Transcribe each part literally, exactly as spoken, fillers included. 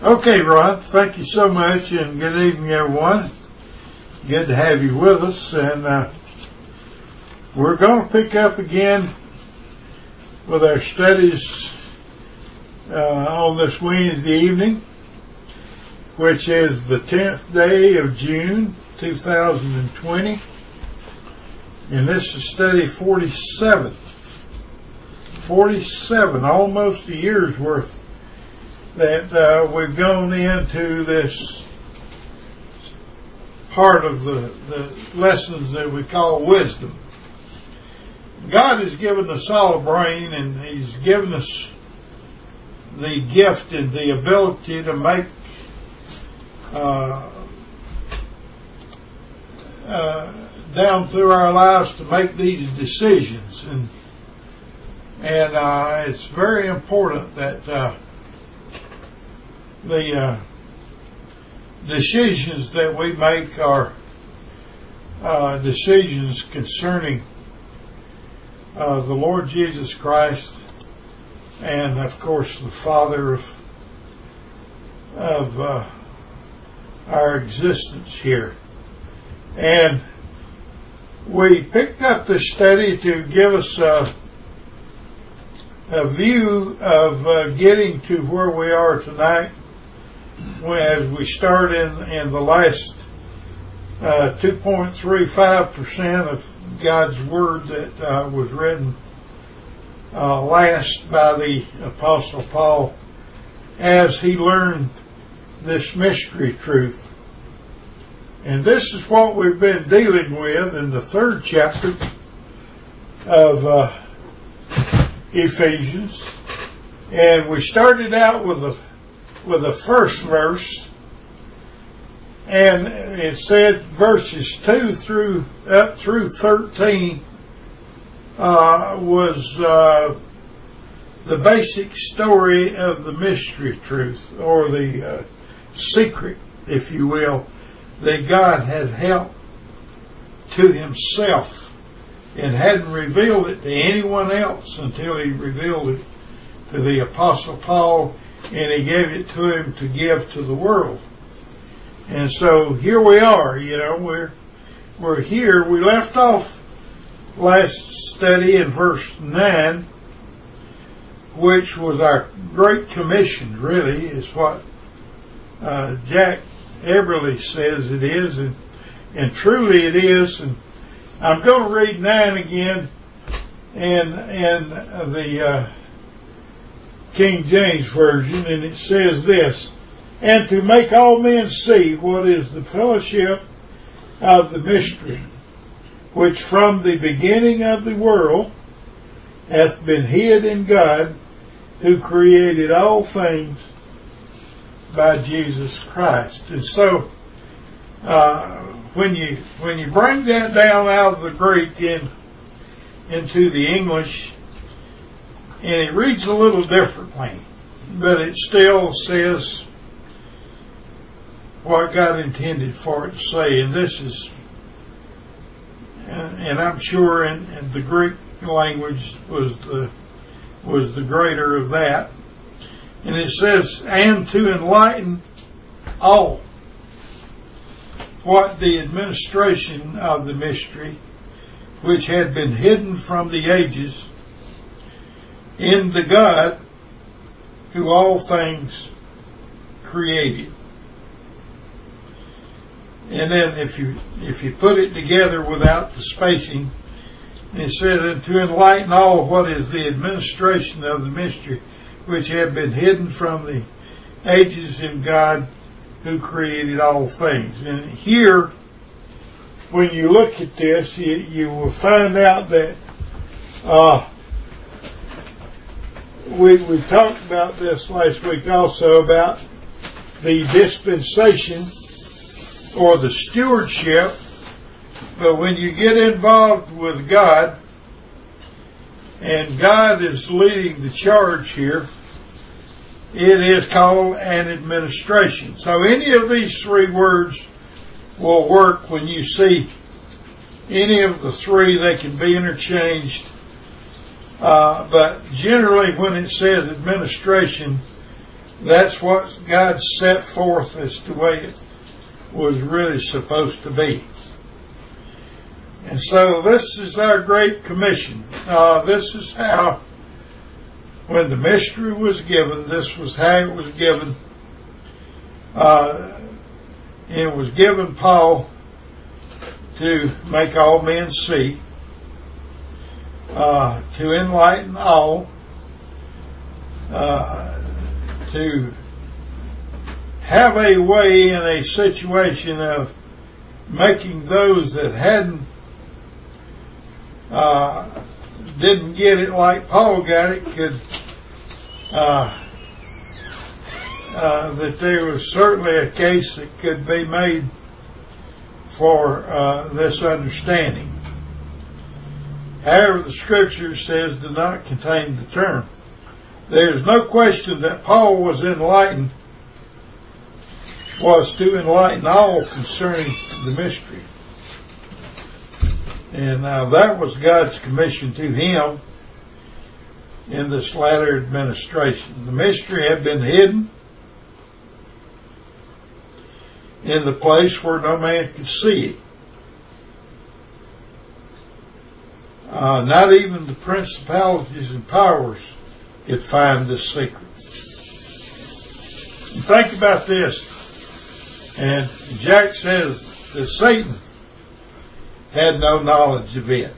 Okay, Ron, thank you so much, and good evening, everyone. Good to have you with us, and uh, we're going to pick up again with our studies uh, on this Wednesday evening, which is the tenth day of June, two thousand twenty, and this is study forty-seven. forty-seven, almost a year's worth that uh, we've gone into this part of the, the lessons that we call wisdom. God has given us all a brain, and He's given us the gift and the ability to make uh, uh, down through our lives to make these decisions, and and uh, it's very important that uh, the uh, decisions that we make are uh, decisions concerning uh, the Lord Jesus Christ and, of course, the Father of, of uh, our existence here. And we picked up this study to give us a, a view of uh, getting to where we are tonight, as we start in, in the last uh, two point three five percent of God's Word that uh, was written uh, last by the Apostle Paul as he learned this mystery truth. And this is what we've been dealing with in the third chapter of uh, Ephesians. And we started out with a with the first verse, and it said verses two through up through thirteen uh, was uh, the basic story of the mystery truth, or the uh, secret, if you will, that God had held to Himself and hadn't revealed it to anyone else until He revealed it to the Apostle Paul, and He gave it to him to give to the world. And so here we are, you know, we're we're here. We left off last study in verse nine, which was our Great Commission, really, is what uh, Jack Eberly says it is, and, and truly it is. And I'm going to read nine again, and, and the uh, King James Version, and it says this: "And to make all men see what is the fellowship of the mystery, which from the beginning of the world hath been hid in God, who created all things by Jesus Christ." And so, uh, when you when you bring that down out of the Greek in into the English, and it reads a little differently, but it still says what God intended for it to say. And this is, and I'm sure in, in the Greek language was the was the greater of that. And it says, "And to enlighten all what the administration of the mystery, which had been hidden from the ages, in the God who all things created." And then if you if you put it together without the spacing, it says, "And to enlighten all what is the administration of the mystery, which had been hidden from the ages in God who created all things." And here, when you look at this, you, you will find out that uh, we we talked about this last week also, about the dispensation or the stewardship. But when you get involved with God, and God is leading the charge here, it is called an administration. So any of these three words will work when you see any of the three. They can be interchanged. Uh, but generally when it says administration, That's what God set forth as the way it was really supposed to be. And so this is our Great Commission. Uh, this is how, when the mystery was given, this was how it was given. Uh, it was given Paul to make all men see, uh, to enlighten all, uh, to have a way in a situation of making those that hadn't Uh, didn't get it like Paul got it, could uh, uh, that there was certainly a case that could be made for uh, this understanding. However, the Scripture says do not contain the term. There is no question that Paul was enlightened, was to enlighten all concerning the mystery. And uh, that was God's commission to him in this latter administration. The mystery had been hidden in the place where no man could see it. Uh, not even the principalities and powers could find this secret. And think about this. And Jack says that Satan had no knowledge of it.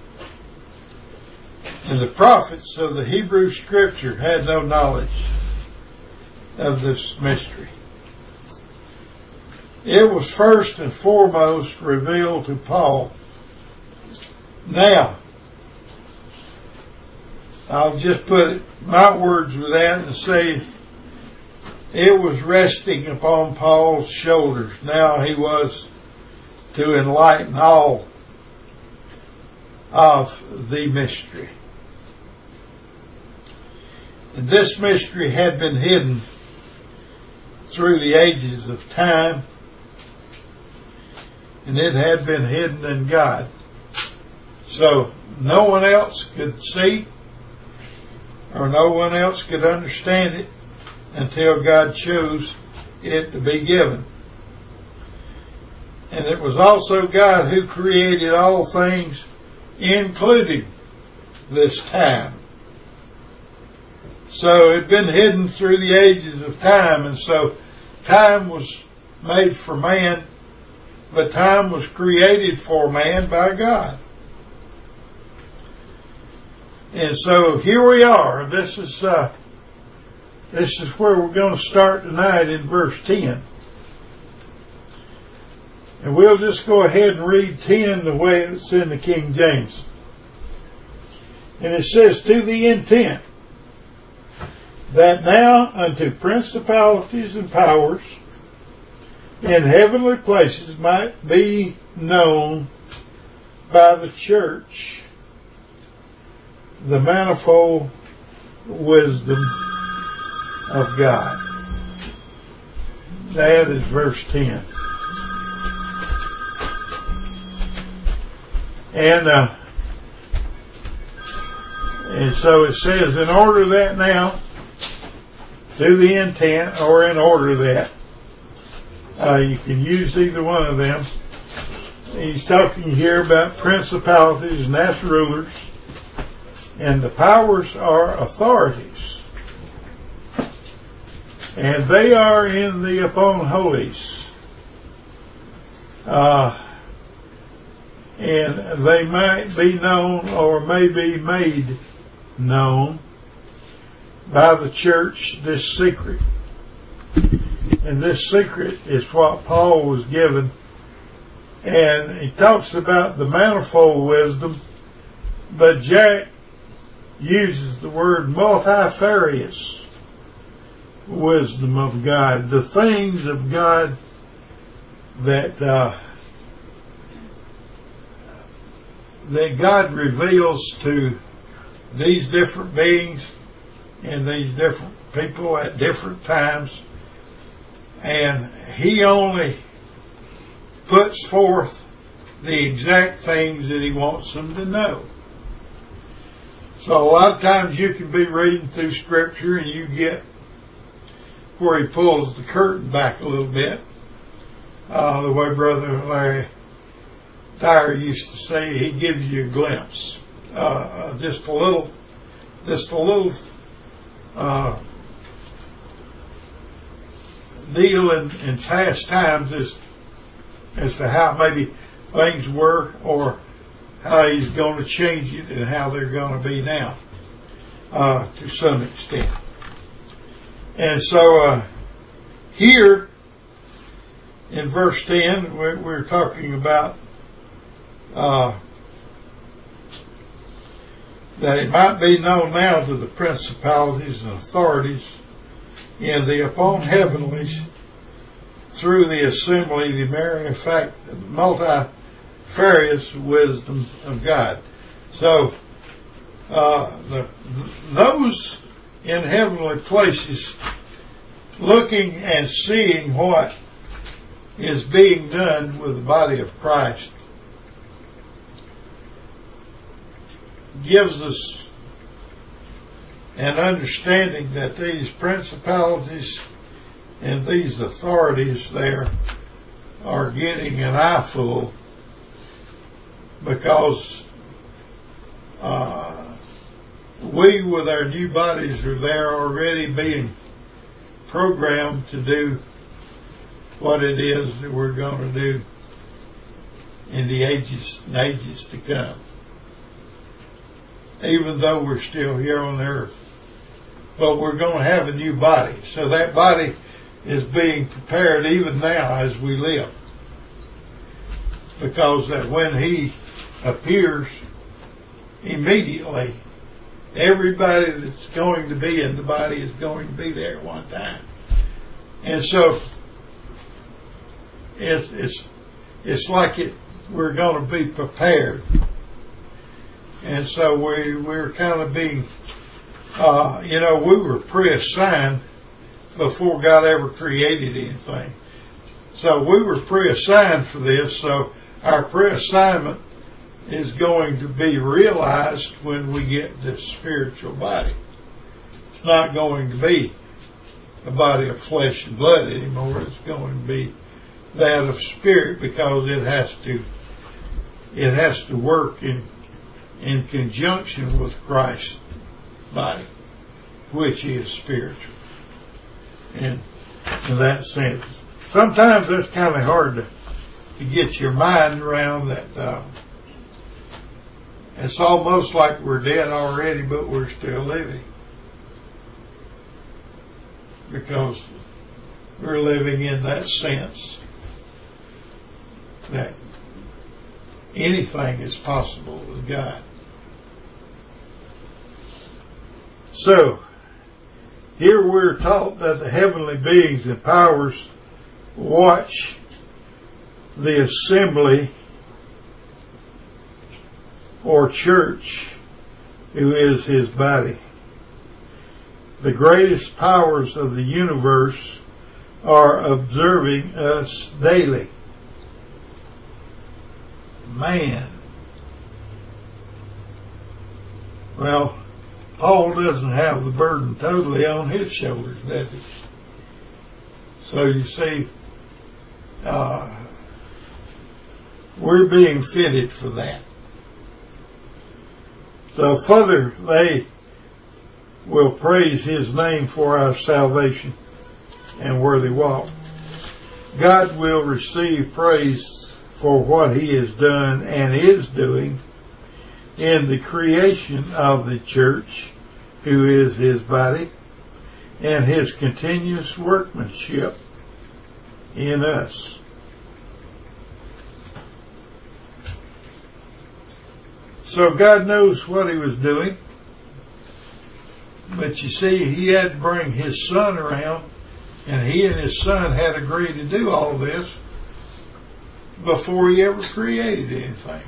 And the prophets of the Hebrew Scripture had no knowledge of this mystery. It was first and foremost revealed to Paul. Now, I'll just put my words with that and say it was resting upon Paul's shoulders. Now he was to enlighten all of the mystery. And this mystery had been hidden through the ages of time, and it had been hidden in God. So no one else could see, or no one else could understand it until God chose it to be given. And it was also God who created all things, including this time. So it had been hidden through the ages of time, and so time was made for man, but time was created for man by God. And so here we are. This is uh, this is where we're going to start tonight in verse ten. And we'll just go ahead and read ten the way it's in the King James. And it says, to the intent that now unto principalities and powers in heavenly places might be known by the church the manifold wisdom of God. That is verse ten. And uh, and so it says, in order that now, to the intent, or in order that, uh, you can use either one of them. He's talking here about principalities, and that's rulers, and the powers are authorities, and they are in the upon holies. Uh, and they might be known, or may be made known by the church, this secret. And this secret is what Paul was given. And he talks about the manifold wisdom, but Jack uses the word multifarious wisdom of God, the things of God that uh, that God reveals to these different beings and these different people at different times, and he only puts forth the exact things that he wants them to know. So a lot of times you can be reading through Scripture and you get where he pulls the curtain back a little bit. Uh, the way Brother Larry Dyer used to say, he gives you a glimpse. Uh, just a little, just a little uh, deal in, in past times as, as to how maybe things were or how he's going to change it and how they're going to be now, uh, to some extent. And so uh, here in verse ten, we're, we're talking about uh, that it might be known now to the principalities and authorities in the upon heavenlies through the assembly, the many fact, multifarious wisdom of God. So uh, the, those in heavenly places, looking and seeing what is being done with the body of Christ, gives us an understanding that these principalities and these authorities there are getting an eyeful, because uh, we with our new bodies are there already being programmed to do what it is that we're going to do in the ages and ages to come, even though we're still here on earth. But we're going to have a new body. So that body is being prepared even now as we live, because that when he appears, immediately everybody that's going to be in the body is going to be there at one time. And so it's it's it's like it we're going to be prepared. And so we we're kind of being uh, you know, we were pre-assigned before God ever created anything. So we were pre-assigned for this, so our pre-assignment is going to be realized when we get this spiritual body. It's not going to be a body of flesh and blood anymore. It's going to be that of spirit, because it has to it has to work in in conjunction with Christ's body, which is spiritual. And in that sense, sometimes that's kind of hard to, to get your mind around that. Uh, it's almost like we're dead already, but we're still living, because we're living in that sense that anything is possible with God. So, here we're taught that the heavenly beings and powers watch the assembly or church, who is his body. The greatest powers of the universe are observing us daily. Man. Well, Paul doesn't have the burden totally on his shoulders, does he? So you see, uh, we're being fitted for that. So further, they will praise his name for our salvation and worthy walk. God will receive praise for what he has done and is doing in the creation of the church, who is his body, and his continuous workmanship in us. So God knows what he was doing, but you see, he had to bring his son around, and he and his son had agreed to do all this before he ever created anything.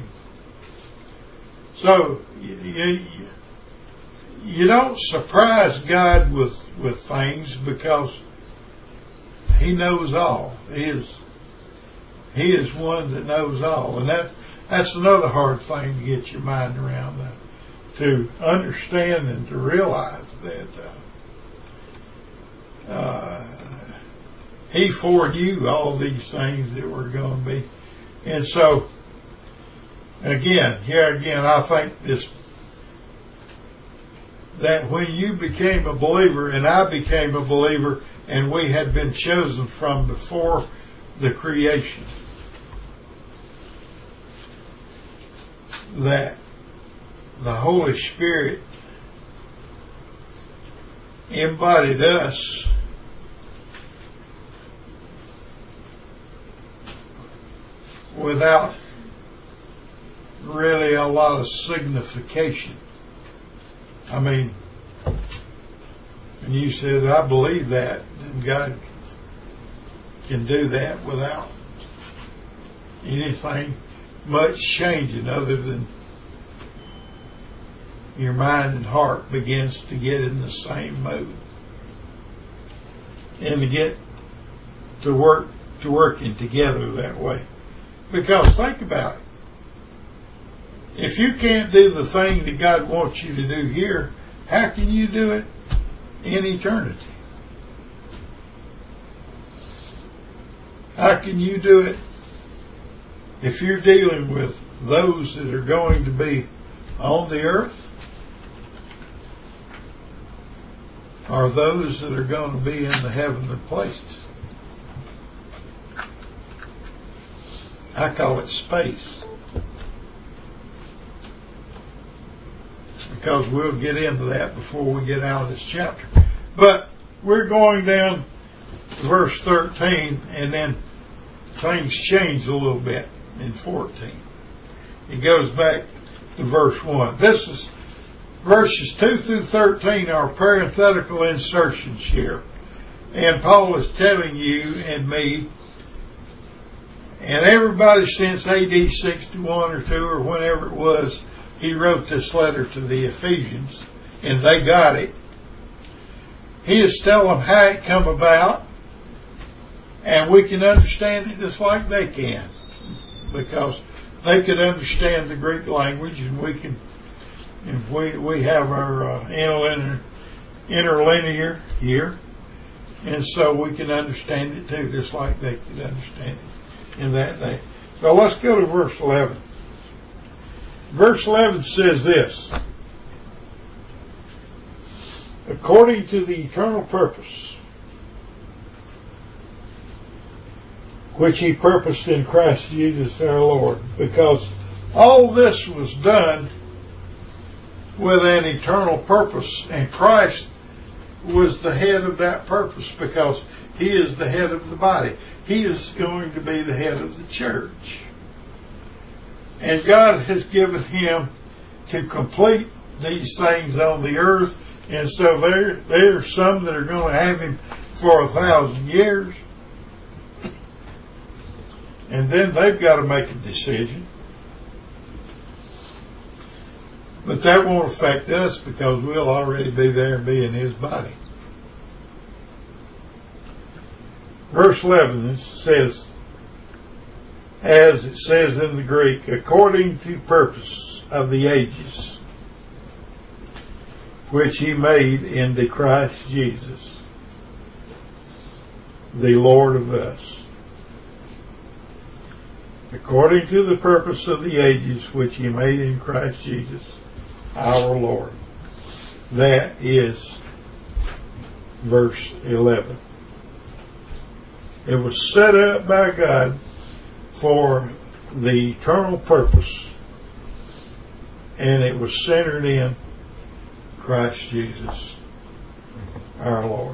So you, you don't surprise God with, with things, because he knows all. He is, he is one that knows all. And that that's another hard thing to get your mind around, uh, to understand and to realize that uh, uh, He foreknew all these things that were going to be. And so, again, here again, I think this, that when you became a believer and I became a believer and we had been chosen from before the creation, that the Holy Spirit embodied us without really a lot of signification. I mean, and you said, I believe that, then God can do that without anything much changing other than your mind and heart begins to get in the same mode and to get to work to working together that way. Because think about it. If you can't do the thing that God wants you to do here, how can you do it in eternity? How can you do it if you're dealing with those that are going to be on the earth or those that are going to be in the heavenly places? I call it space, because we'll get into that before we get out of this chapter. But we're going down to verse thirteen, and then things change a little bit in fourteen. It goes back to verse one. This is verses two through thirteen are parenthetical insertions here. And Paul is telling you and me and everybody since A D sixty-one or two or whenever it was, he wrote this letter to the Ephesians, and they got it. He is telling them how it come about, and we can understand it just like they can, because they could understand the Greek language, and we can. If we we have our uh, interlinear, interlinear here, and so we can understand it too, just like they could understand it in that day. So let's go to verse eleven. Verse eleven says this: according to the eternal purpose which he purposed in Christ Jesus our Lord. Because all this was done with an eternal purpose, and Christ was the head of that purpose, because he is the head of the body. He is going to be the head of the church. And God has given him to complete these things on the earth. And so there, there are some that are going to have him for a thousand years. And then they've got to make a decision. But that won't affect us, because we'll already be there and be in his body. Verse eleven says, as it says in the Greek, according to purpose of the ages, which he made in the Christ Jesus, the Lord of us. According to the purpose of the ages, which he made in Christ Jesus, our Lord. That is verse eleven. It was set up by God for the eternal purpose, and it was centered in Christ Jesus, our Lord.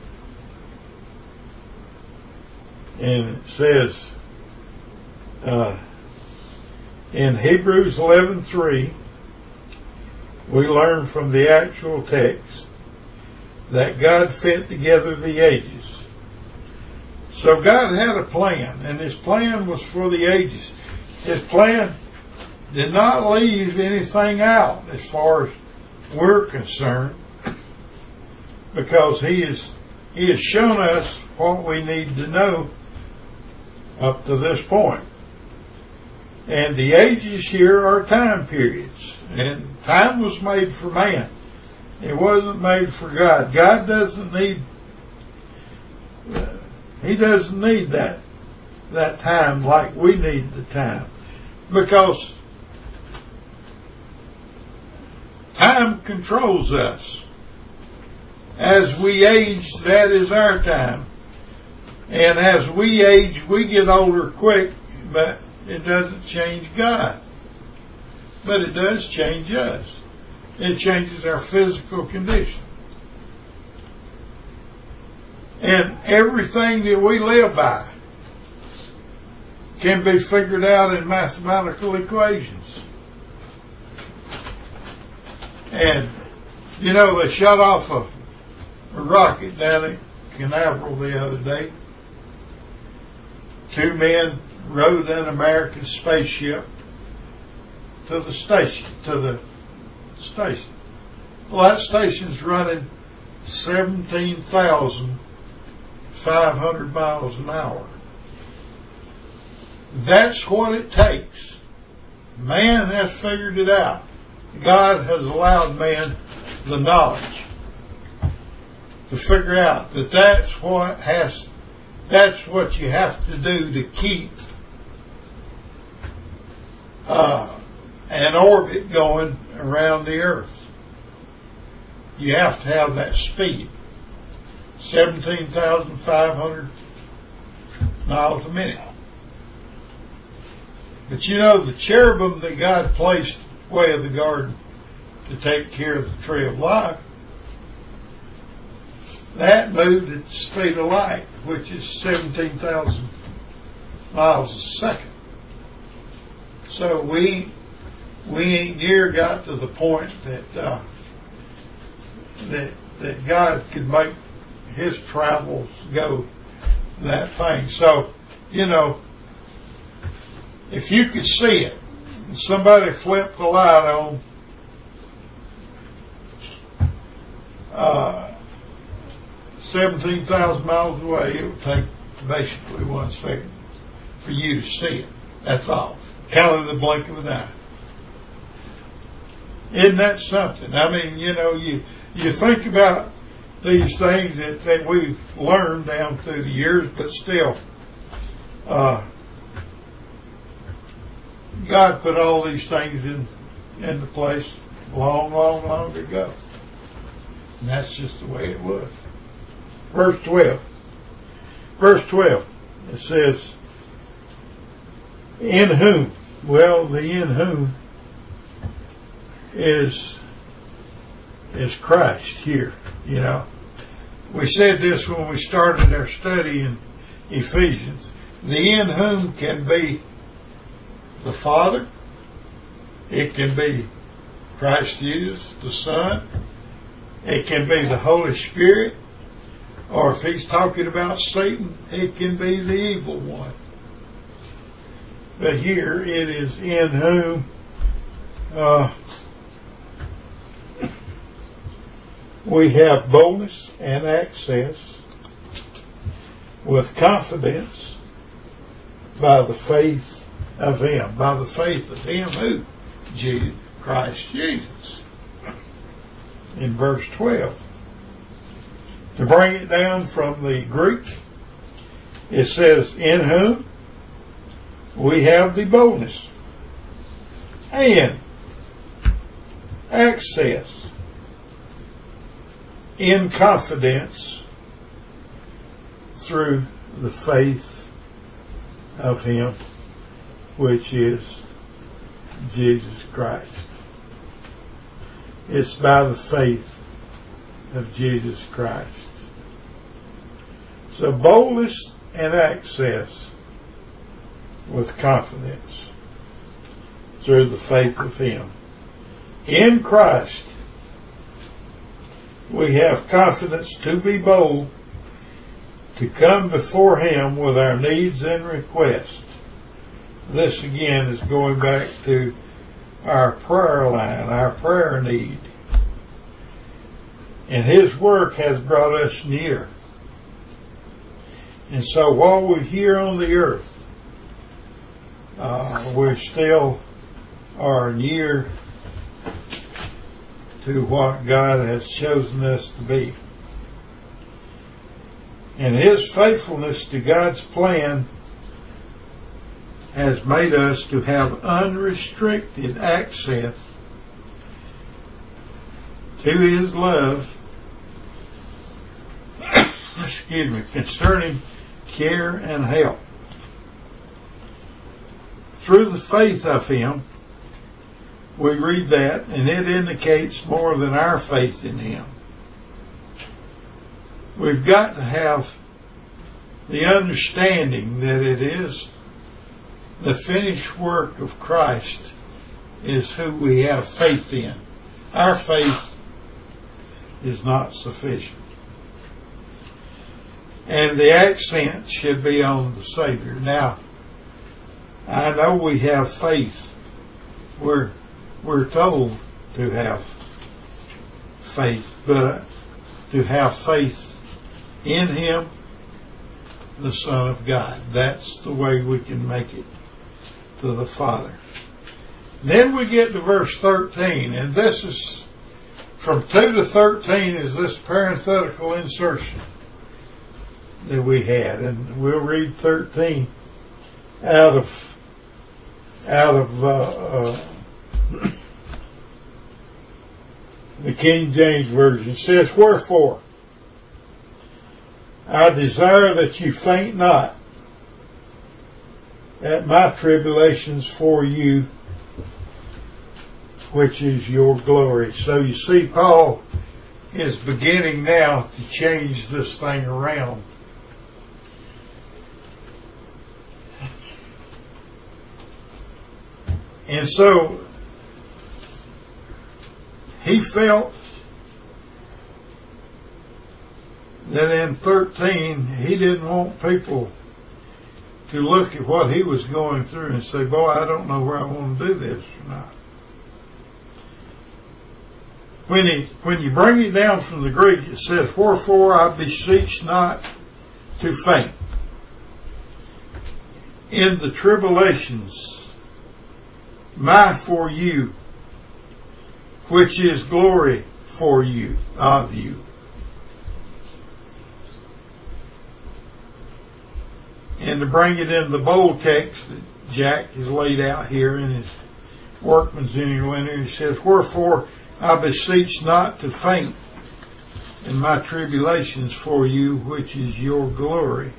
And it says uh, in Hebrews eleven three, we learn from the actual text that God fit together the ages. So God had a plan, and his plan was for the ages. His plan did not leave anything out as far as we're concerned, because he is he has shown us what we need to know up to this point. And the ages here are time periods, and time was made for man. It wasn't made for God. God doesn't need uh, He doesn't need that that time like we need the time, because time controls us. As we age, that is our time. And as we age, we get older quick, but it doesn't change God. But it does change us. It changes our physical condition. And everything that we live by can be figured out in mathematical equations. And, you know, they shot off a, a rocket down at Canaveral the other day. Two men rode an American spaceship to the station, to the station. Well, that station's running seventeen thousand five hundred miles an hour. That's what it takes. Man has figured it out. God has allowed man the knowledge to figure out that that's what has, that's what you have to do to keep uh, an orbit going around the earth. You have to have that speed. seventeen thousand five hundred miles a minute. But you know, the cherubim that God placed way of the garden to take care of the tree of life, that moved at the speed of light, which is seventeen thousand miles a second. So we we ain't near got to the point that uh, that that God could make his travels go that thing. So, you know, if you could see it, somebody flipped the light on, uh, seventeen thousand miles away, it would take basically one second for you to see it. That's all. Kind of the blink of an eye. Isn't that something? I mean, you know, you, you think about these things that, that we've learned down through the years, but still, uh, God put all these things in into place long, long, long ago. And that's just the way it was. Verse twelve. Verse twelve, it says, in whom? Well, the in whom is is Christ here, you know. We said this when we started our study in Ephesians. The in whom can be the Father. It can be Christ Jesus, the Son. It can be the Holy Spirit. Or if he's talking about Satan, it can be the evil one. But here it is in whom uh, we have boldness and access with confidence by the faith of him. By the faith of him who? Jesus, Christ Jesus. In verse twelve. To bring it down from the Greek, it says, in whom we have the boldness and access in confidence through the faith of him, which is Jesus Christ. It's by the faith of Jesus Christ. So boldness and access with confidence through the faith of him. In Christ, we have confidence to be bold, to come before him with our needs and requests. This again is going back to our prayer line, our prayer need. And his work has brought us near. And so while we're here on the earth, uh, we still are near to what God has chosen us to be. And His faithfulness to God's plan has made us to have unrestricted access to His love, excuse me, concerning care and help. Through the faith of Him, we read that, and it indicates more than our faith in Him. We've got to have the understanding that it is the finished work of Christ is who we have faith in. Our faith is not sufficient. And the accent should be on the Savior. Now, I know we have faith. We're, we're told to have faith, but to have faith in Him, the Son of God. That's the way we can make it to the Father. Then we get to verse thirteen, and this is from two to thirteen is this parenthetical insertion that we had, and we'll read thirteen out of out of uh, uh, the King James Version. It says, "Wherefore I desire that you faint not at my tribulations for you, which is your glory." So you see, Paul is beginning now to change this thing around. And so he felt that in thirteen, he didn't want people to look at what he was going through and say, boy, I don't know where I want to do this or not. When he, when you bring it down from the Greek, it says, "Wherefore I beseech not to faint in the tribulations, my for you, which is glory for you, of you." And to bring it in the bold text that Jack has laid out here in his Workman's Interlinear, he says, "Wherefore I beseech not to faint in my tribulations for you, which is your glory."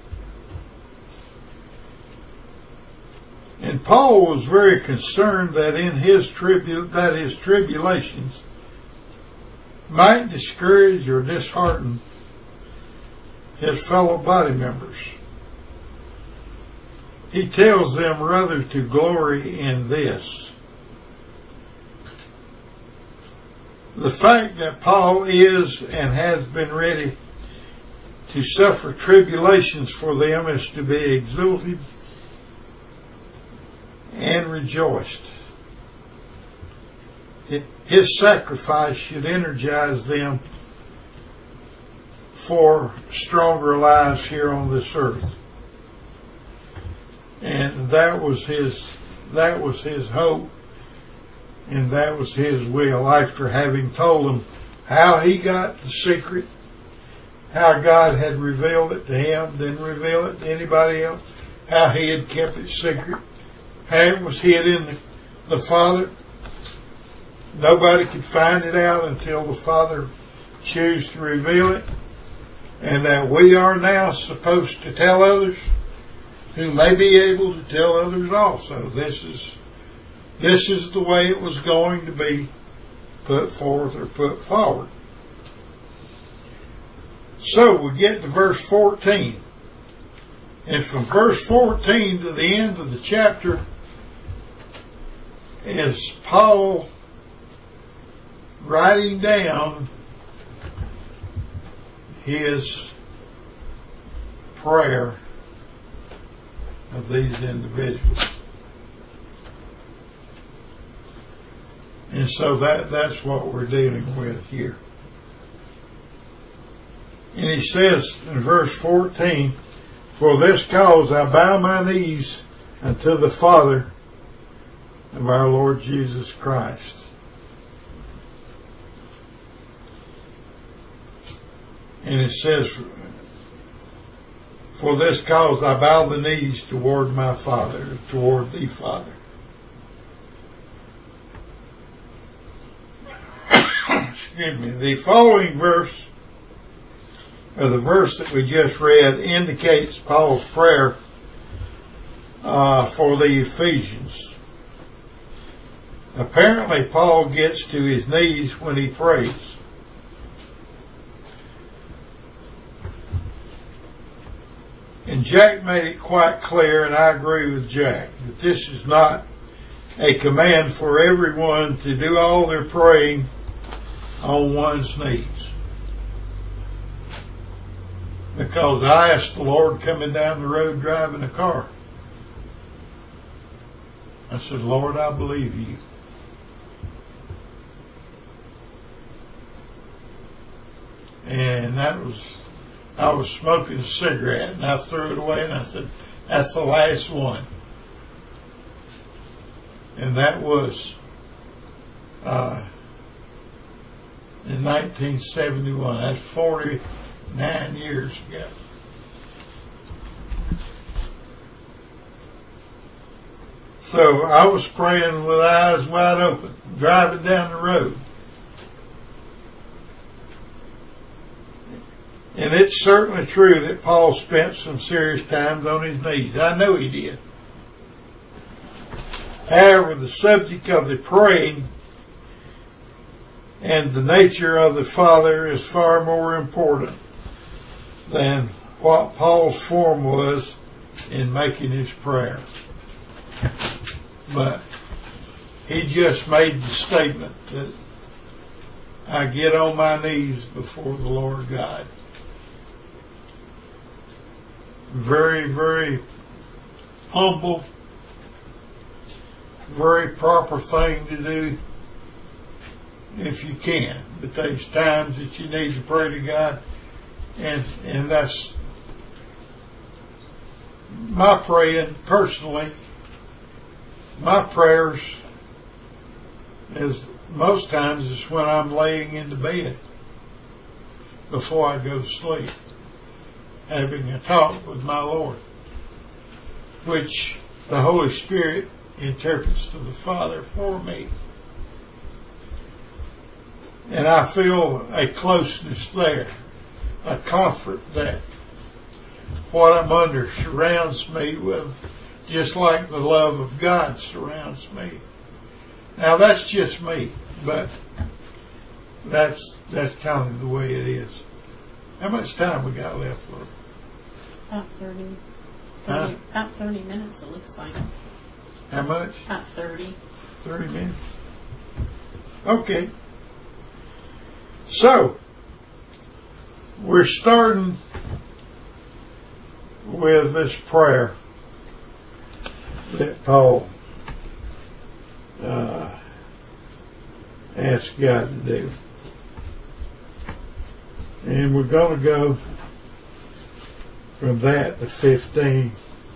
And Paul was very concerned that in his tribu- that his tribulations might discourage or dishearten his fellow body members. He tells them rather to glory in this. The fact that Paul is and has been ready to suffer tribulations for them is to be exulted and rejoiced. His sacrifice should energize them for stronger lives here on this earth. And that was his, that was his hope, and that was his will, after having told them how he got the secret, how God had revealed it to him, didn't reveal it to anybody else, how he had kept it secret, how it was hid in the, the Father. Nobody could find it out until the Father chose to reveal it, and that we are now supposed to tell others, who may be able to tell others also. This is this is the way it was going to be put forth or put forward. So we get to verse fourteen. And from verse fourteen to the end of the chapter is Paul writing down his prayer of these individuals. And so that, that's what we're dealing with here. And he says in verse fourteen, "For this cause I bow my knees unto the Father of our Lord Jesus Christ." And it says, For this cause I bow the knees toward my Father, toward thee, Father. Excuse me. The following verse, or the verse that we just read, indicates Paul's prayer uh, for the Ephesians. Apparently, Paul gets to his knees when he prays. And Jack made it quite clear, and I agree with Jack, that this is not a command for everyone to do all their praying on one's knees. Because I asked the Lord coming down the road driving a car. I said, Lord, I believe you. And that was, I was smoking a cigarette and I threw it away and I said, that's the last one. And that was uh, in nineteen seventy-one. That's forty-nine years ago. So I was praying with eyes wide open, driving down the road. And it's certainly true that Paul spent some serious times on his knees. I know he did. However, the subject of the praying and the nature of the Father is far more important than what Paul's form was in making his prayer. But he just made the statement that I get on my knees before the Lord God. Very, very humble, very proper thing to do if you can. But there's times that you need to pray to God, and and that's my praying personally. My prayers is most times is when I'm laying in the bed before I go to sleep, having a talk with my Lord, which the Holy Spirit interprets to the Father for me. And I feel a closeness there, a comfort that what I'm under surrounds me with, just like the love of God surrounds me. Now that's just me, but that's that's kind of the way it is. How much time we got left, Lord? About thirty. Huh? thirty about thirty minutes, it looks like. How much? About thirty. Thirty minutes. Okay. So we're starting with this prayer that Paul uh, asked God to do. And we're going to go from that to fifteen.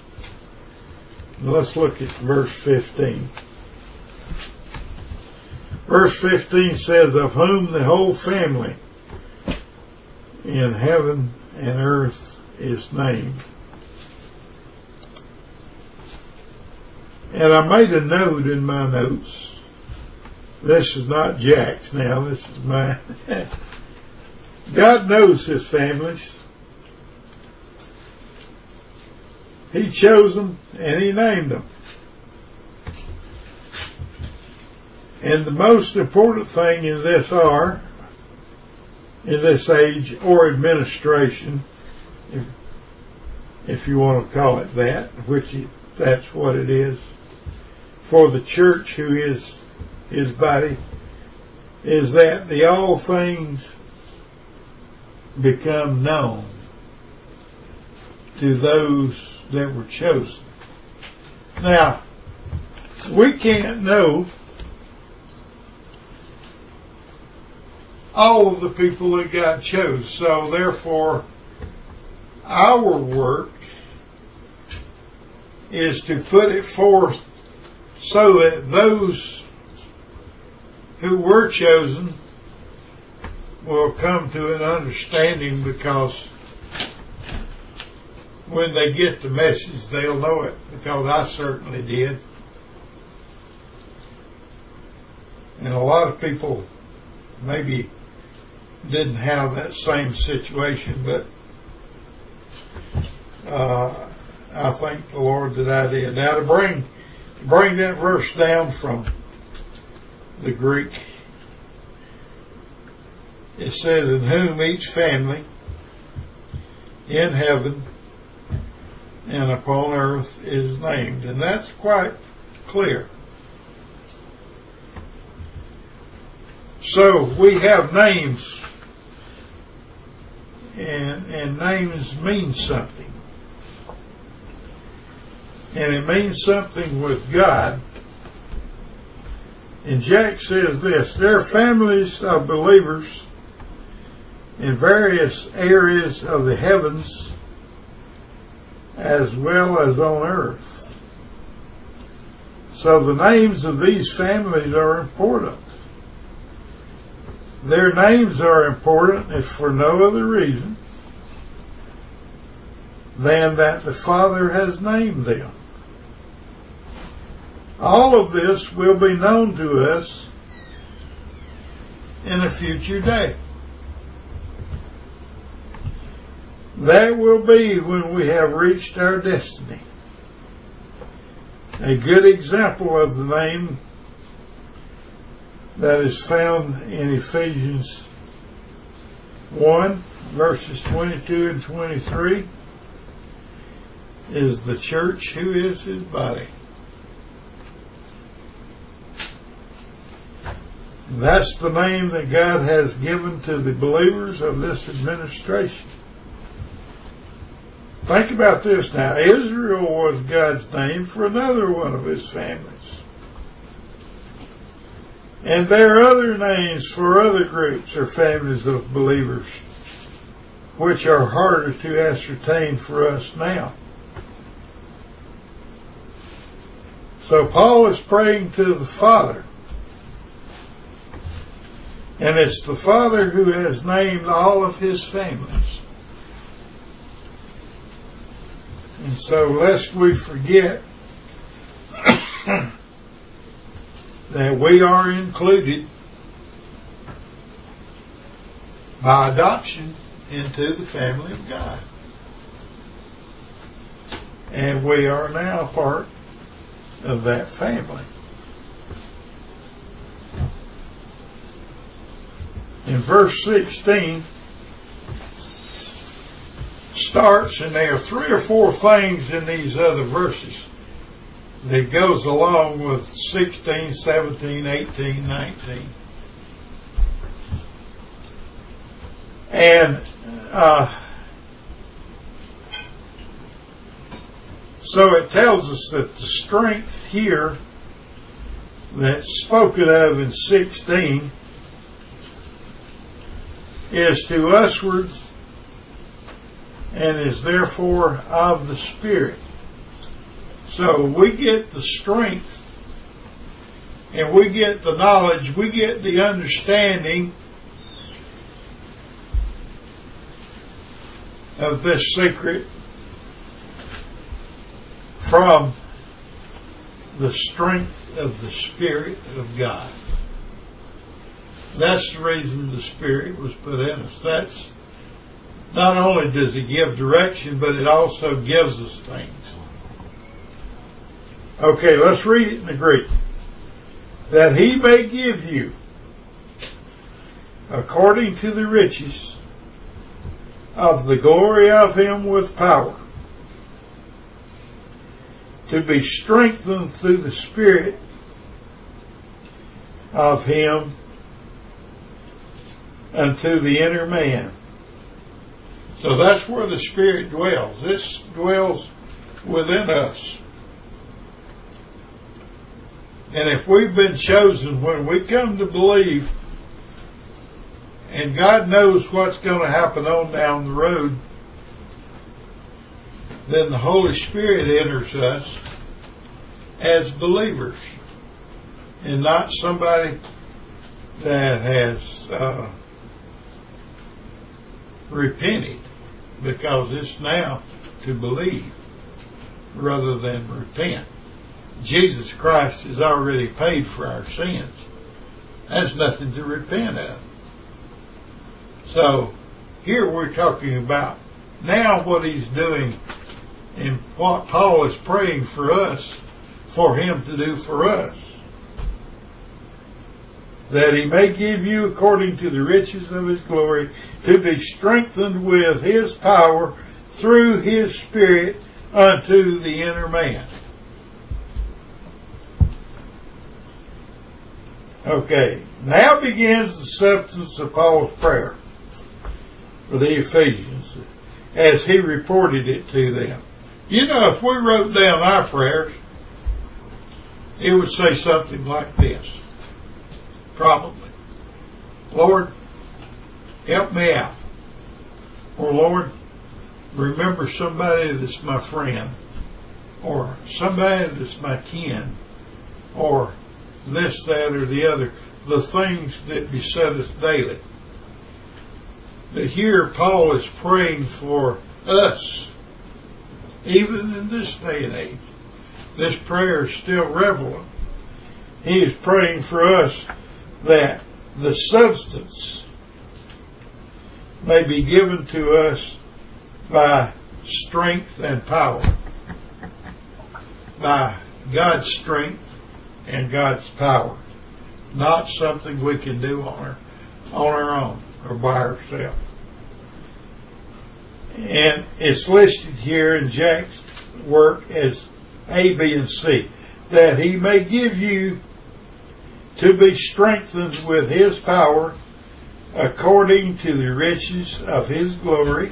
Let's look at verse fifteen. Verse fifteen says, of whom the whole family in heaven and earth is named. And I made a note in my notes. This is not Jack's now, this is mine. God knows his families. He chose them and he named them. And the most important thing in this hour, in this age or administration, if, if you want to call it that, which it, that's what it is, for the church who is his body, is that the all things become known to those that were chosen. Now, we can't know all of the people that God chose, so therefore our work is to put it forth so that those who were chosen will come to an understanding, because when they get the message, they'll know it, because I certainly did. And a lot of people maybe didn't have that same situation, but uh, I thank the Lord that I did. Now, to bring to bring that verse down from the Greek, it says, in whom each family in heaven and upon earth is named. And that's quite clear. So we have names, and, and names mean something. And it means something with God. And Jack says this: there are families of believers in various areas of the heavens as well as on earth. So the names of these families are important. Their names are important if for no other reason than that the Father has named them. All of this will be known to us in a future day. That will be when we have reached our destiny. A good example of the name that is found in Ephesians one, verses twenty-two and twenty-three, is the church, who is his body. That's the name that God has given to the believers of this administration. Think about this now. Israel was God's name for another one of his families. And there are other names for other groups or families of believers, which are harder to ascertain for us now. So Paul is praying to the Father. And it's the Father who has named all of his families. And so lest we forget that we are included by adoption into the family of God. And we are now part of that family. In verse sixteen starts, and there are three or four things in these other verses that goes along with sixteen, seventeen, eighteen, nineteen. And uh, so it tells us that the strength here that's spoken of in sixteen is to usward and is therefore of the Spirit. So we get the strength and we get the knowledge, we get the understanding of this secret from the strength of the Spirit of God. That's the reason the Spirit was put in us. That's not only does it give direction, but it also gives us things. Okay, let's read it in the Greek. That he may give you, according to the riches of the glory of him with power, to be strengthened through the Spirit of him unto the inner man. So that's where the Spirit dwells. This dwells within us. And if we've been chosen, when we come to believe, and God knows what's going to happen on down the road, then the Holy Spirit enters us as believers and not somebody that has uh, repented, because it's now to believe rather than repent. Jesus Christ has already paid for our sins. That's nothing to repent of. So here we're talking about now what he's doing and what Paul is praying for us, for him to do for us. That he may give you according to the riches of his glory to be strengthened with his power through his Spirit unto the inner man. Okay, now begins the substance of Paul's prayer for the Ephesians as he reported it to them. You know, if we wrote down our prayers, it would say something like this. Probably. Lord, help me out. Or Lord, remember somebody that's my friend. Or somebody that's my kin. Or this, that, or the other. The things that beset us daily. But here Paul is praying for us. Even in this day and age. This prayer is still relevant. He is praying for us that the substance may be given to us by strength and power. By God's strength and God's power. Not something we can do on our, on our own or by ourselves. And it's listed here in Jack's work as A, B, and C. That he may give you to be strengthened with his power according to the riches of his glory,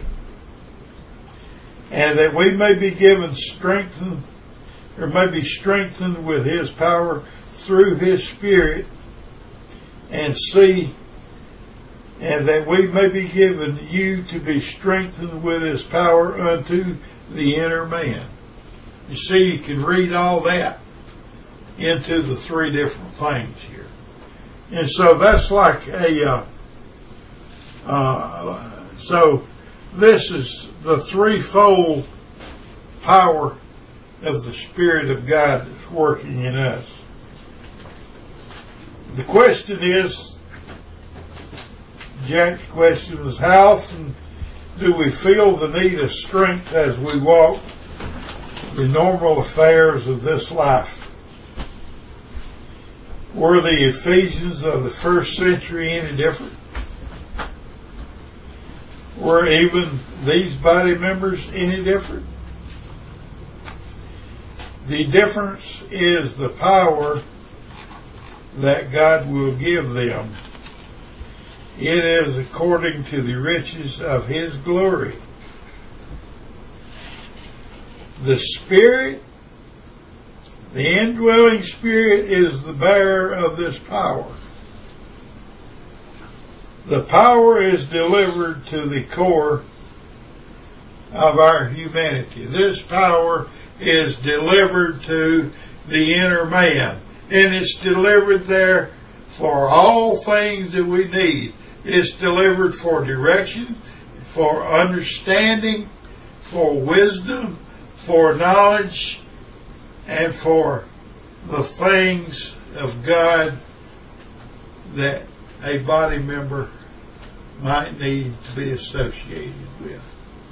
and that we may be given strengthened, or may be strengthened with his power through his Spirit, and see, and that we may be given you to be strengthened with his power unto the inner man. You see, you can read all that into the three different things here. And so that's like a, uh, uh, so this is the threefold power of the Spirit of God that's working in us. The question is, Jack's question is, how often do we feel the need of strength as we walk the normal affairs of this life? Were the Ephesians of the first century any different? Were even these body members any different? The difference is the power that God will give them. It is according to the riches of his glory. The Spirit, the indwelling Spirit, is the bearer of this power. The power is delivered to the core of our humanity. This power is delivered to the inner man. And it's delivered there for all things that we need. It's delivered for direction, for understanding, for wisdom, for knowledge, and for the things of God that a body member might need to be associated with.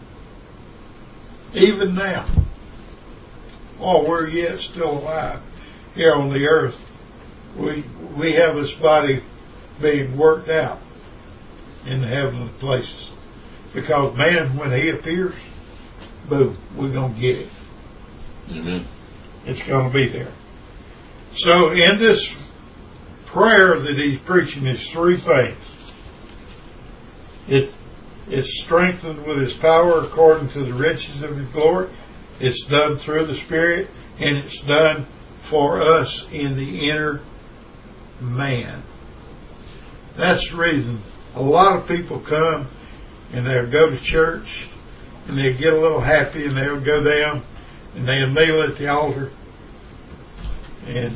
Even now, while we're yet still alive here on the earth, we we have this body being worked out in the heavenly places. Because man, when he appears, boom, we're going to get it. Mm-hmm. It's going to be there. So in this prayer that he's preaching is three things. It It's strengthened with his power according to the riches of his glory. It's done through the Spirit, and it's done for us in the inner man. That's the reason a lot of people come and they'll go to church and they'll get a little happy and they'll go down and they'll kneel at the altar and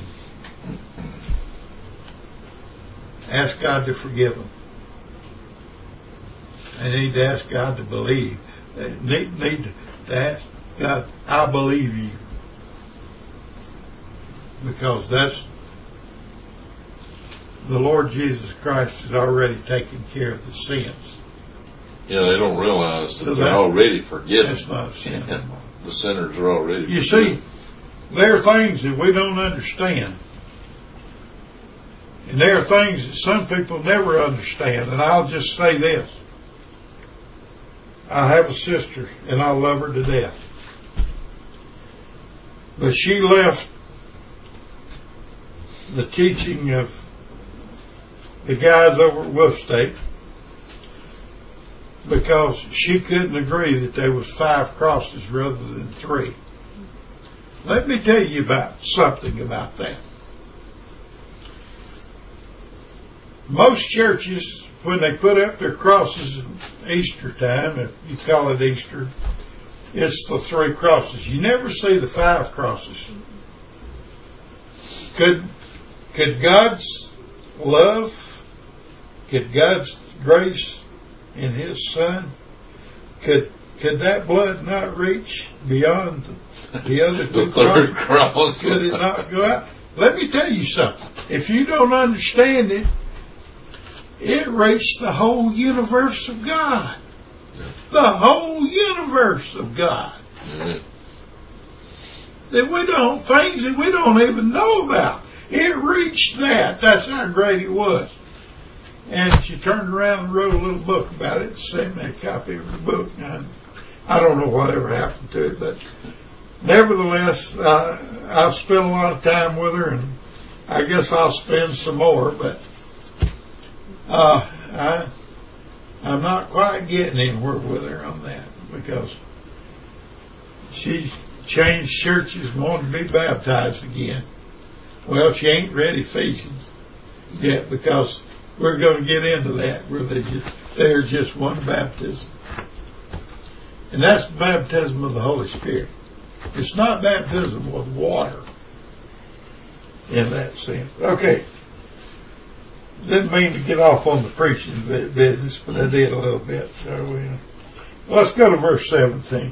ask God to forgive them. They need to ask God to believe. They need, need to ask, God, I believe you. Because that's the Lord Jesus Christ has already taken care of the sins. Yeah, they don't realize that So they're that's- already forgiven. That's not a sin anymore. The sinners are already You forgiven. see, there are things that we don't understand. And there are things that some people never understand. And I'll just say this. I have a sister and I love her to death. But she left the teaching of the guys over at Wolf State because she couldn't agree that there was five crosses rather than three. Let me tell you about something about that. Most churches, when they put up their crosses at Easter time, if you call it Easter, it's the three crosses. You never see the five crosses. Could, could God's love, could God's grace in His Son, could could that blood not reach beyond the other two The third crosses? cross. Could it not go out? Let me tell you something. If you don't understand it, it reached the whole universe of God. Yeah. The whole universe of God. Yeah. That we don't, things that we don't even know about. It reached that. That's how great it was. And she turned around and wrote a little book about it and sent me a copy of the book. And I don't know whatever happened to it, but nevertheless, uh, I've spent a lot of time with her, and I guess I'll spend some more, but uh, I, I'm not quite getting anywhere with her on that because she changed churches and wanted to be baptized again. Well, she ain't read Ephesians yet because we're going to get into that where they just, they're just one baptism. And that's the baptism of the Holy Spirit. It's not baptism with water in that sense. Okay. Didn't mean to get off on the preaching business, but I did a little bit. So we, let's go to verse seventeen.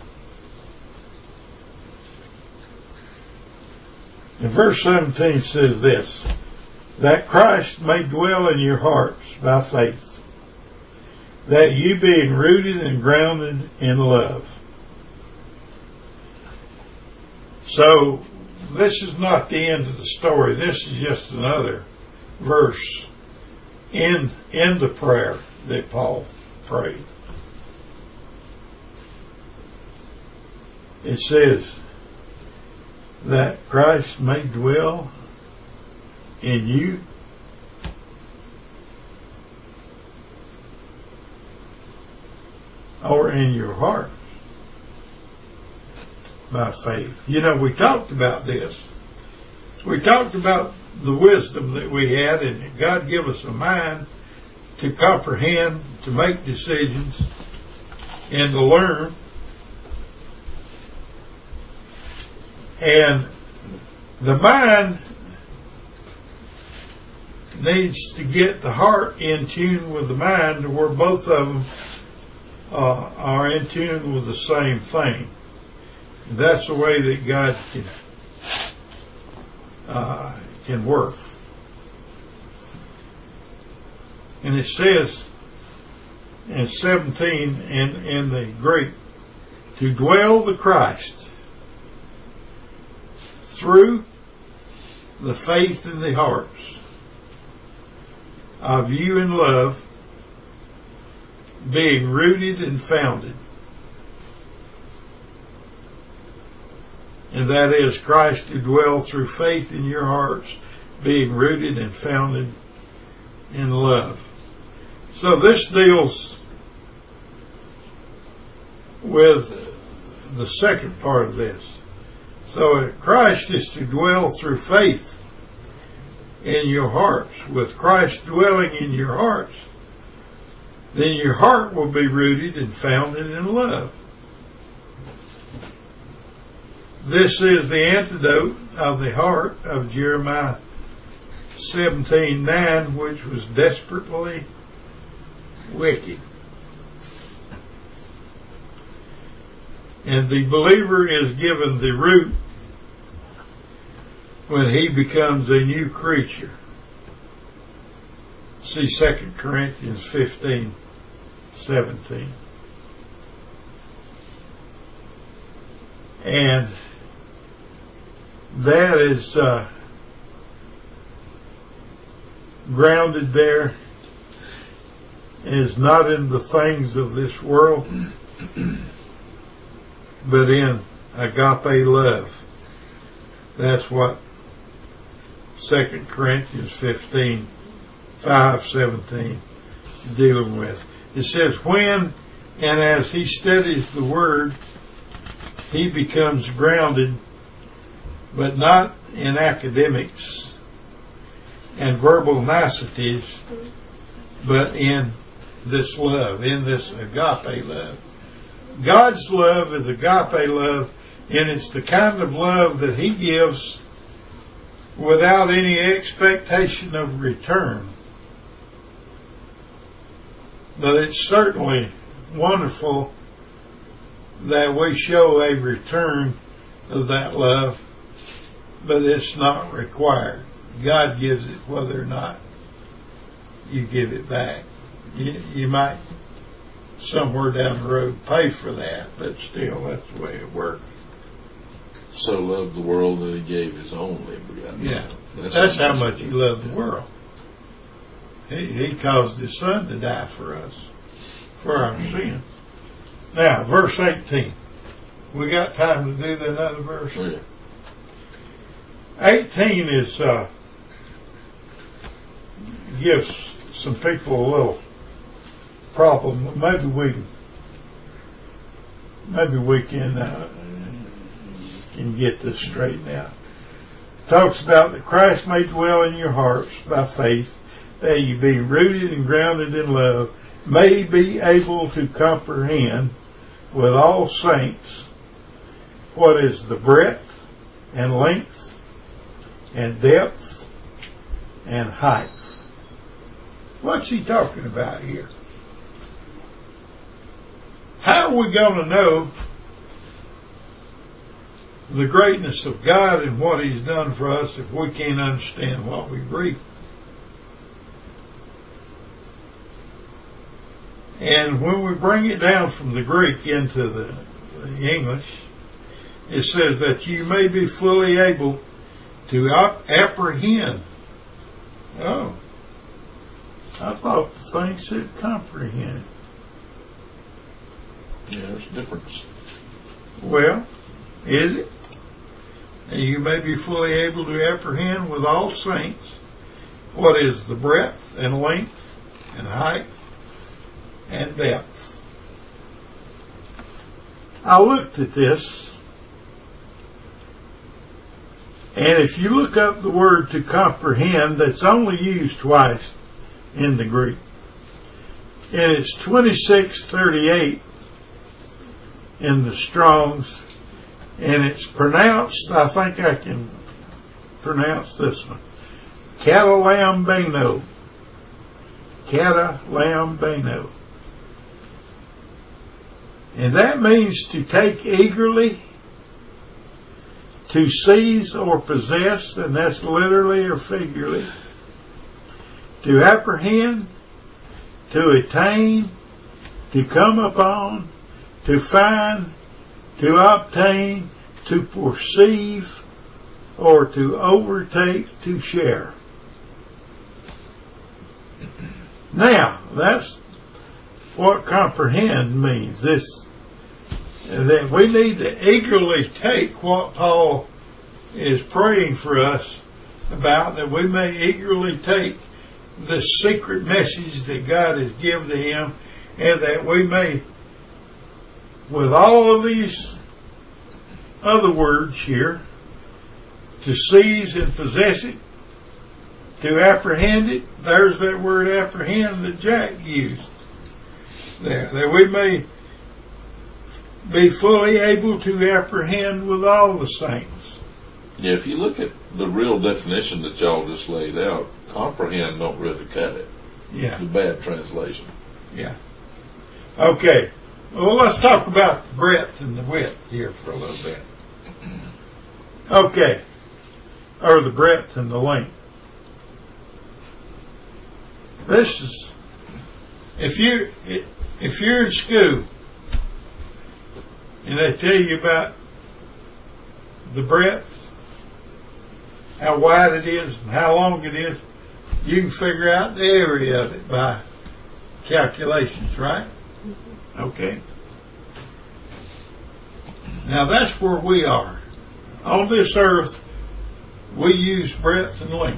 And verse seventeen says this, that Christ may dwell in your hearts by faith, that you being rooted and grounded in love. So this is not the end of the story. This is just another verse in in the prayer that Paul prayed. It says that Christ may dwell in you or in your heart by faith. You know, we talked about this. We talked about the wisdom that we had, and God give us a mind to comprehend, to make decisions, and to learn. And the mind needs to get the heart in tune with the mind to where both of them uh, are in tune with the same thing. And that's the way that God can uh, can work. And it says in seventeen in, in the Greek, to dwell the Christ through the faith in the hearts of you in love, being rooted and founded. And that is Christ to dwell through faith in your hearts, being rooted and founded in love. So this deals with the second part of this. So Christ is to dwell through faith in your hearts. With Christ dwelling in your hearts, then your heart will be rooted and founded in love. This is the antidote of the heart of Jeremiah seventeen nine, which was desperately wicked. And the believer is given the root when he becomes a new creature. See Second Corinthians fifteen, seventeen. And that is uh, grounded there, is not in the things of this world, but in agape love. That's what Second Corinthians fifteen, five, seventeen is dealing with. It says, when and as he studies the word, he becomes grounded, but not in academics and verbal niceties, but in this love, in this agape love. God's love is agape love, and it's the kind of love that he gives without any expectation of return. But it's certainly wonderful that we show a return of that love, but it's not required. God gives it whether or not you give it back. You, you might somewhere down the road pay for that, but still that's the way it works. So loved the world that he gave his only begotten Yeah, Son. that's, that's how much he loved the world. He, he caused his Son to die for us, for our sins. Now, verse eighteen. We got time to do that other verse? Oh, yeah. eighteen is uh, gives some people a little problem. Maybe we maybe we can uh, can get this straightened out. Talks about that Christ may dwell in your hearts by faith, that you be rooted and grounded in love, may be able to comprehend with all saints what is the breadth and length and depth and height. What's he talking about here? How are we going to know the greatness of God and what he's done for us if we can't understand what we read? And when we bring it down from the Greek into the, the English, it says that you may be fully able to ap- apprehend. Oh, I thought the thing said comprehend. Yeah, there's a difference. Well, is it? And you may be fully able to apprehend with all saints what is the breadth and length and height and depth. I looked at this, and if you look up the word to comprehend, that's only used twice in the Greek. And it's twenty-six thirty-eight in the Strong's, and it's pronounced, I think I can pronounce this one, katalambano. Katalambano. And that means to take eagerly, to seize or possess, and that's literally or figuratively, to apprehend, to attain, to come upon, to find, to obtain, to perceive, or to overtake, to share. Now, that's what comprehend means. This, that we need to eagerly take what Paul is praying for us about, that we may eagerly take the secret message that God has given to him, and that we may, with all of these other words here, to seize and possess it, to apprehend it. There's that word apprehend that Jack used there, that we may be fully able to apprehend with all the saints. Yeah, if you look at the real definition that y'all just laid out, comprehend don't really cut it. Yeah. It's a bad translation. Yeah. Okay. Well, let's talk about the breadth and the width here for a little bit. Okay. Or the breadth and the length. This is, if you, if you're in school and they tell you about the breadth, how wide it is and how long it is, you can figure out the area of it by calculations, right? Okay. Now that's where we are. On this earth, we use breadth and length.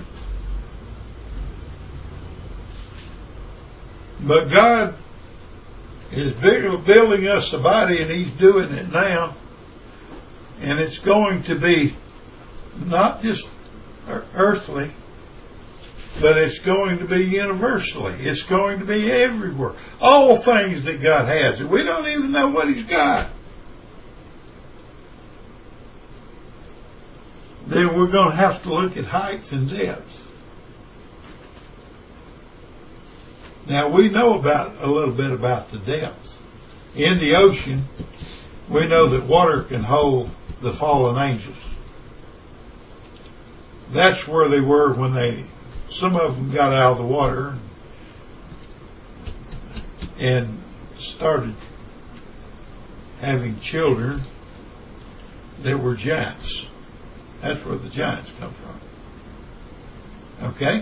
But God is building us a body, and He's doing it now. And it's going to be not just earthly, but it's going to be universally. It's going to be everywhere. All things that God has. We don't even know what He's got. Then we're going to have to look at height and depth. Now we know about a little bit about the depth. In the ocean, we know that water can hold the fallen angels. That's where they were when they, some of them got out of the water and started having children that were giants. That's where the giants come from. Okay?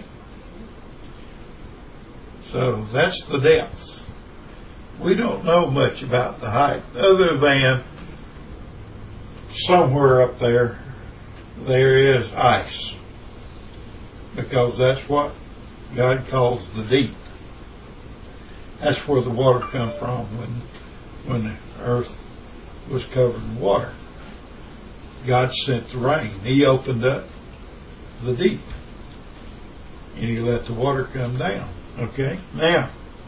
So that's the depth. We don't know much about the height other than somewhere up there there is ice, because that's what God calls the deep. That's where the water come from when when the earth was covered in water. God sent the rain. He opened up the deep and He let the water come down. Okay? Now,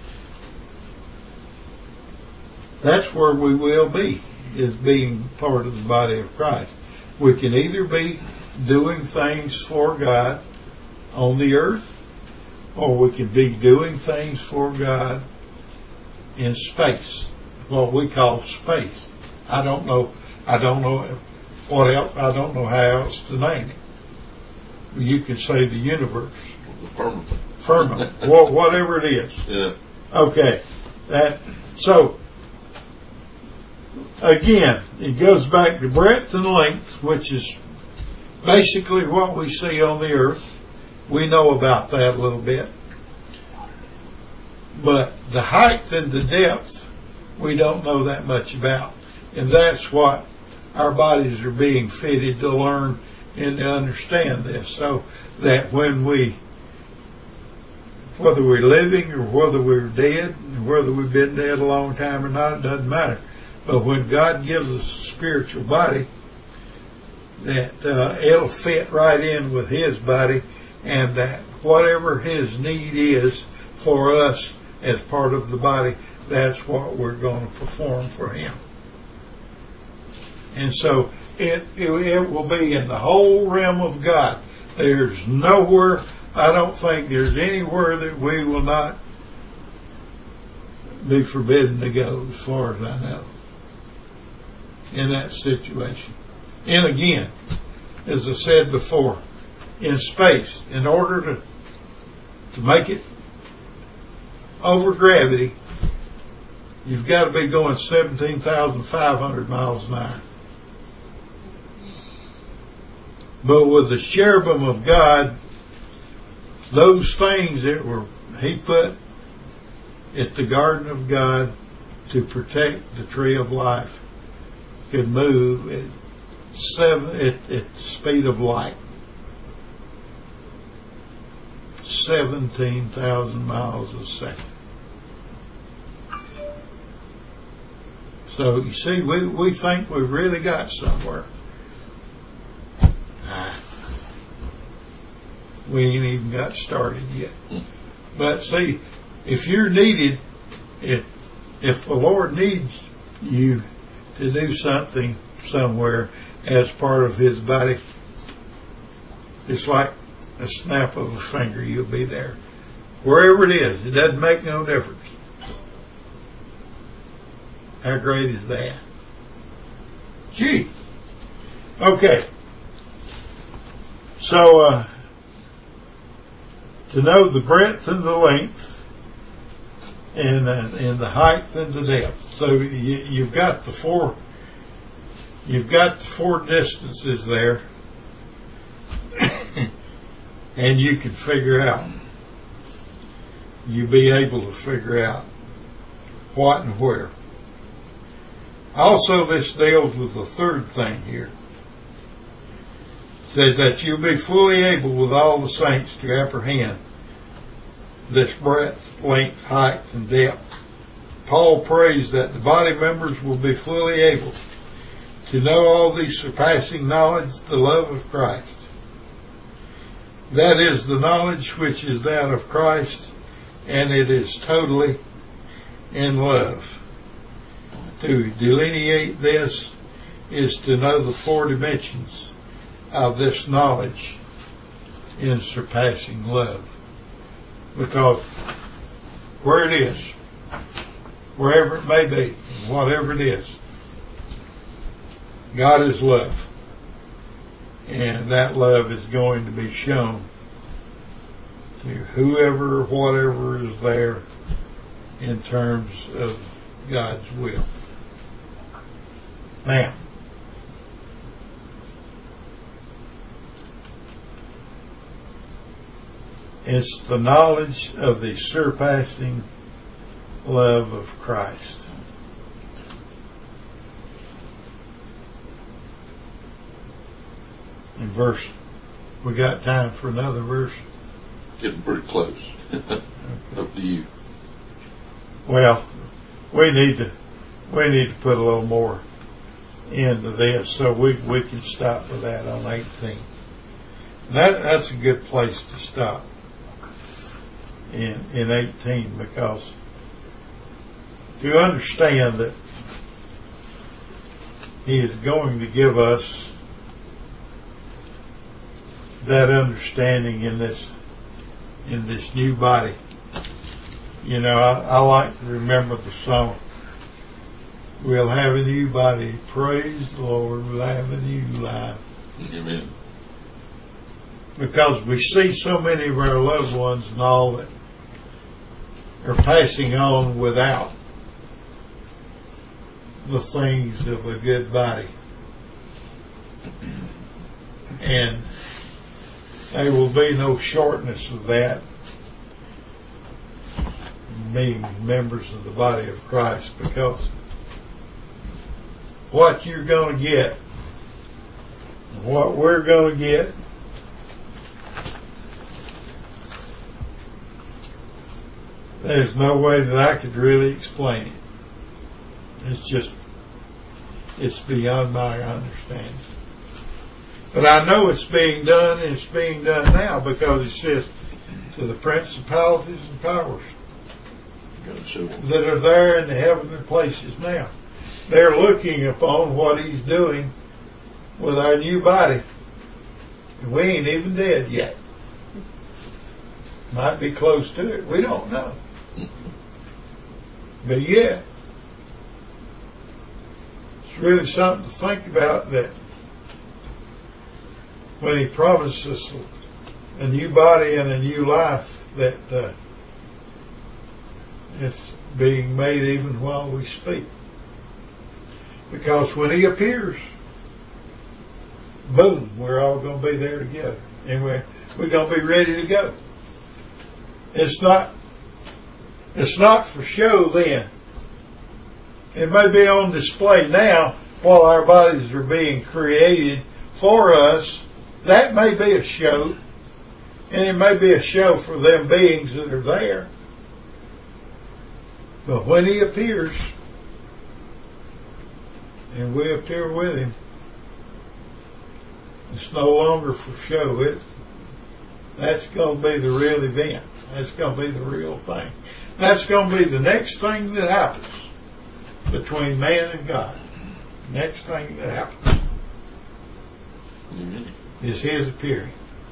that's where we will be, is being part of the body of Christ. We can either be doing things for God on the earth, or we can be doing things for God in space, what we call space. I don't know. I don't know what else. I don't know how else to name it. You could say the universe, The firmament. firmament, wha- whatever it is. Yeah. Okay. That so. Again, it goes back to breadth and length, which is basically what we see on the earth. We know about that a little bit. But the height and the depth, we don't know that much about. And that's what our bodies are being fitted to learn and to understand this. So that when we, whether we're living or whether we're dead, whether we've been dead a long time or not, it doesn't matter. But when God gives us a spiritual body, that uh, it'll fit right in with His body, and that whatever His need is for us as part of the body, that's what we're going to perform for Him. And so it, it, it will be in the whole realm of God. There's nowhere, I don't think there's anywhere that we will not be forbidden to go, as far as I know, in that situation. And again, as I said before, in space, in order to to make it over gravity, you've got to be going seventeen thousand five hundred miles an hour. But with the cherubim of God, those things that were He put at the Garden of God to protect the tree of life could move at seven at, at the speed of light, seventeen thousand miles a second. So you see, we we think we've really got somewhere. Ah, we ain't even got started yet. But see, if you're needed, if if the Lord needs you to do something somewhere as part of His body, it's like a snap of a finger, you'll be there. Wherever it is, it doesn't make no difference. How great is that? Gee. Okay. So, uh, to know the breadth and the length, and uh, and the height and the depth. So you, you've got the four. You've got the four distances there, and you can figure out. You'll be able to figure out what and where. Also, this deals with the third thing here. Said that you'll be fully able with all the saints to apprehend this breadth, length, height, and depth. Paul prays that the body members will be fully able to know all the surpassing knowledge, the love of Christ. That is the knowledge which is that of Christ, and it is totally in love. To delineate this is to know the four dimensions of this knowledge in surpassing love. Because where it is, wherever it may be, whatever it is, God is love. And that love is going to be shown to whoever, whatever is there in terms of God's will. Now, it's the knowledge of the surpassing love of Christ. In verse, we got time for another verse? Getting pretty close. Okay. Up to you. Well, we need to we need to put a little more into this, so we we can stop with that on eighteen. And that that's a good place to stop in in eighteen, because to understand that He is going to give us that understanding in this in this new body. You know, I, I like to remember the song, we'll have a new body, praise the Lord, we'll have a new life. Amen. Because we see so many of our loved ones and all that are passing on without the things of a good body. And there will be no shortness of that, being members of the body of Christ, because what you're going to get, what we're going to get, there's no way that I could really explain it. It's just, it's beyond my understanding. But I know it's being done, and it's being done now, because it says to the principalities and powers that are there in the heavenly places now. They're looking upon what He's doing with our new body. And we ain't even dead yet. Might be close to it. We don't know. But yeah, it's really something to think about, that when He promises us a new body and a new life, that uh, it's being made even while we speak. Because when He appears, boom, we're all going to be there together. And we're, we're going to be ready to go. It's not, it's not for show then. It may be on display now while our bodies are being created for us. That may be a show. And it may be a show for them beings that are there. But when He appears, and we appear with Him, it's no longer for show. It's, that's going to be the real event. That's going to be the real thing. That's going to be the next thing that happens between man and God. Next thing that happens Amen. is His appearing.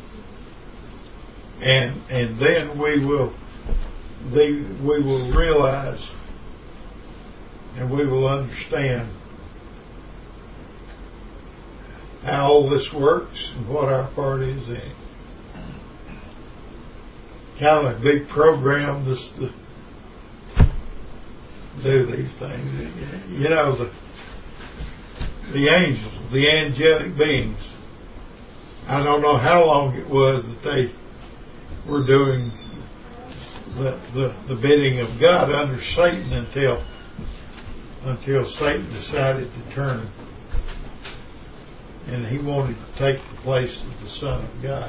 And and then we will they, we will realize and we will understand how all this works and what our part is in it. Kind of a big program just to do these things. You know, the the angels, the angelic beings, I don't know how long it was that they were doing the, the, the bidding of God under Satan until until Satan decided to turn and he wanted to take the place of the Son of God.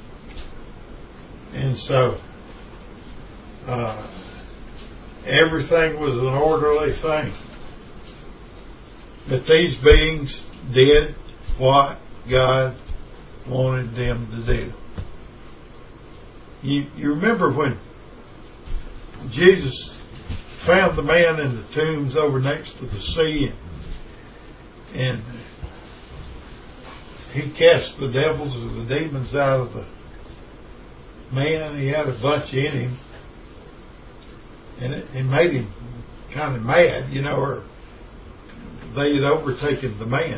And so uh, everything was an orderly thing. But these beings did what God wanted them to do. You, you remember when Jesus found the man in the tombs over next to the sea, and, and he cast the devils or the demons out of the man. He had a bunch in him, and it, it made him kind of mad, you know, or they had overtaken the man.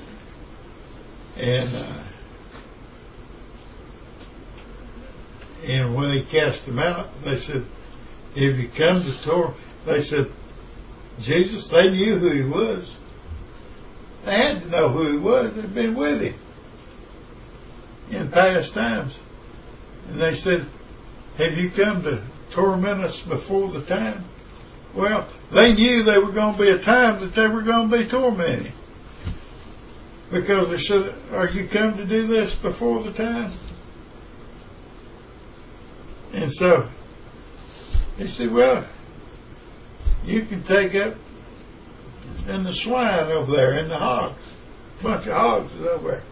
And uh, and when he cast them out, they said, "If you come to Torah," they said, Jesus, they knew who he was. They had to know who he was. They'd been with him in past times. And they said, "Have you come to torment us before the time?" Well, they knew there were going to be a time that they were going to be tormented. Because they said, "Are you come to do this before the time?" And so he said, "Well, you can take up in the swine over there, and the hogs. A bunch of hogs is over there."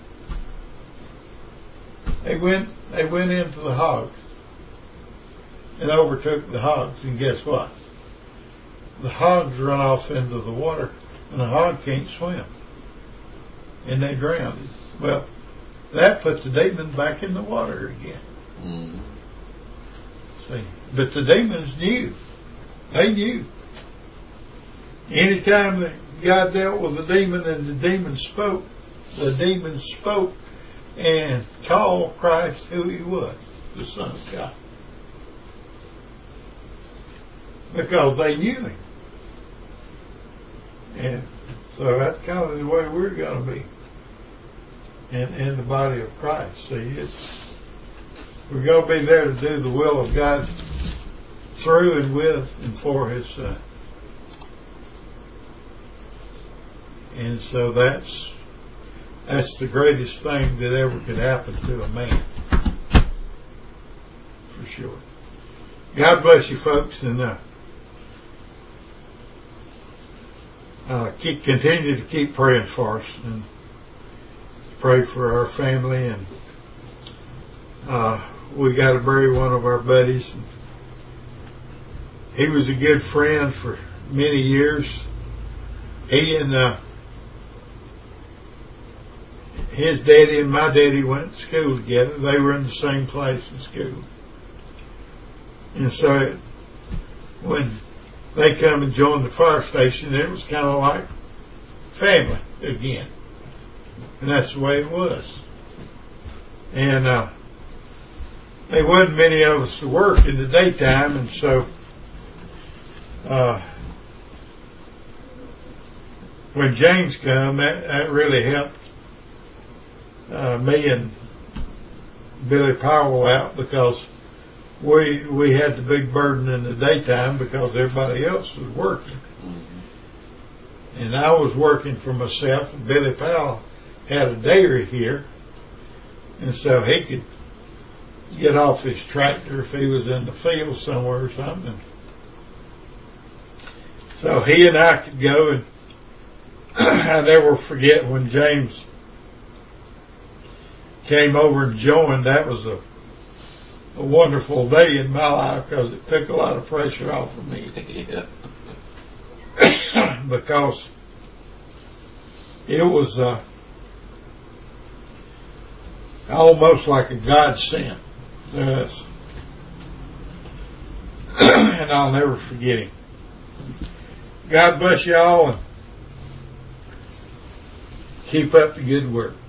They went, they went into the hogs and overtook the hogs. And guess what? The hogs run off into the water, and the hog can't swim. And they drowned. Well, that put the demon back in the water again. Mm-hmm. See, but the demons knew. They knew. Anytime that God dealt with the demon and the demon spoke, the demon spoke and called Christ who he was, the Son of God. Because they knew him. And so that's kind of the way we're going to be in, in the body of Christ. See, it's, we're going to be there to do the will of God through and with and for his Son. And so that's that's the greatest thing that ever could happen to a man. For sure. God bless you folks, and uh, uh, keep continue to keep praying for us and pray for our family. And uh, we got to bury one of our buddies. He was a good friend for many years. He and uh, his daddy and my daddy went to school together. They were in the same place in school. And so it, when they come and joined the fire station, it was kind of like family again. And that's the way it was. And uh, there wasn't many of us to work in the daytime, and so uh, when James come, that, that really helped uh, me and Billy Powell out, because we we had the big burden in the daytime because everybody else was working. Mm-hmm. And I was working for myself, and Billy Powell had a dairy here, and so he could get off his tractor if he was in the field somewhere or something. So he and I could go, and I never forget when James came over and joined. That was a, a wonderful day in my life, because it took a lot of pressure off of me. Because it was uh, almost like a godsend to us. And I'll never forget him. God bless y'all and keep up the good work.